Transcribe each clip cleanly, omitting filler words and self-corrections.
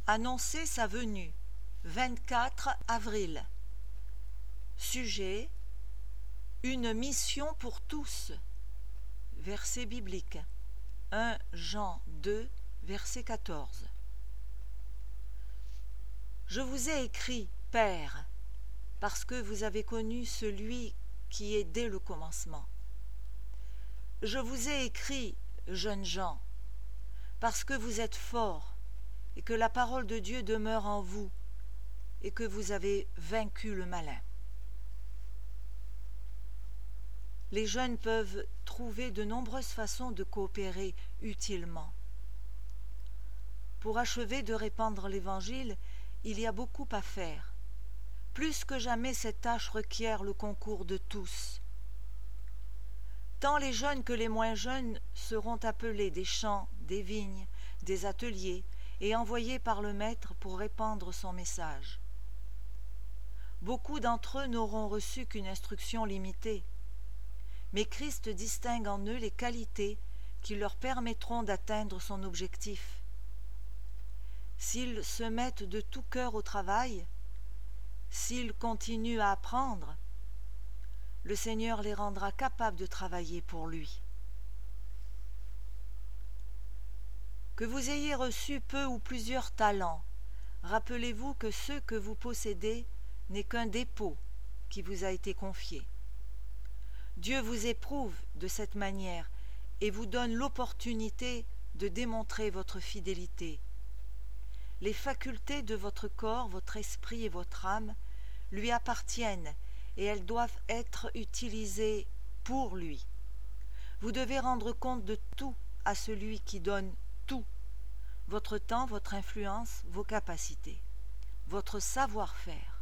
Annoncer sa venue, 24 avril. Sujet: une mission pour tous. Verset biblique, 1 Jean 2, verset 14. Je vous ai écrit, Père, parce que vous avez connu celui qui est dès le commencement. Je vous ai écrit, jeunes gens, parce que vous êtes forts et que la parole de Dieu demeure en vous et que vous avez vaincu le malin. Les jeunes peuvent trouver de nombreuses façons de coopérer utilement. Pour achever de répandre l'Évangile, il y a beaucoup à faire. Plus que jamais, cette tâche requiert le concours de tous. Tant les jeunes que les moins jeunes seront appelés des champs, des vignes, des ateliers et envoyés par le Maître pour répandre son message. Beaucoup d'entre eux n'auront reçu qu'une instruction limitée, mais Christ distingue en eux les qualités qui leur permettront d'atteindre son objectif. S'ils se mettent de tout cœur au travail, s'ils continuent à apprendre, le Seigneur les rendra capables de travailler pour lui. Que vous ayez reçu peu ou plusieurs talents, rappelez-vous que ce que vous possédez n'est qu'un dépôt qui vous a été confié. Dieu vous éprouve de cette manière et vous donne l'opportunité de démontrer votre fidélité. Les facultés de votre corps, votre esprit et votre âme lui appartiennent et elles doivent être utilisées pour lui. Vous devez rendre compte de tout à celui qui donne tout: votre temps, votre influence, vos capacités, votre savoir-faire.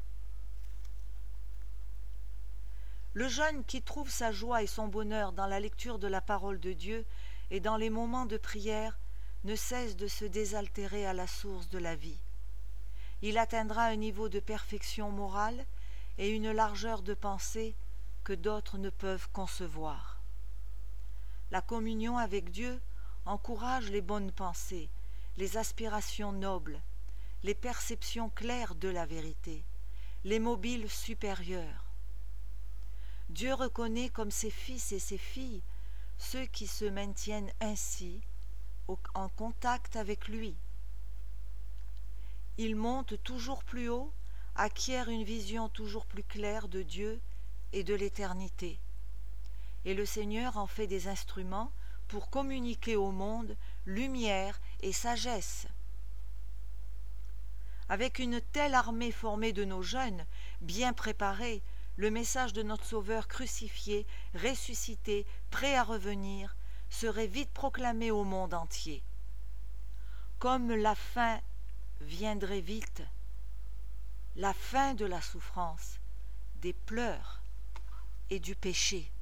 Le jeune qui trouve sa joie et son bonheur dans la lecture de la parole de Dieu et dans les moments de prière ne cesse de se désaltérer à la source de la vie. Il atteindra un niveau de perfection morale et une largeur de pensée que d'autres ne peuvent concevoir. La communion avec Dieu encourage les bonnes pensées, les aspirations nobles, les perceptions claires de la vérité, les mobiles supérieurs. Dieu reconnaît comme ses fils et ses filles ceux qui se maintiennent ainsi en contact avec lui. Ils montent toujours plus haut, acquièrent une vision toujours plus claire de Dieu et de l'éternité. Et le Seigneur en fait des instruments pour communiquer au monde lumière et sagesse. Avec une telle armée formée de nos jeunes, bien préparés, le message de notre Sauveur crucifié, ressuscité, prêt à revenir, serait vite proclamé au monde entier. Comme la fin viendrait vite, la fin de la souffrance, des pleurs et du péché.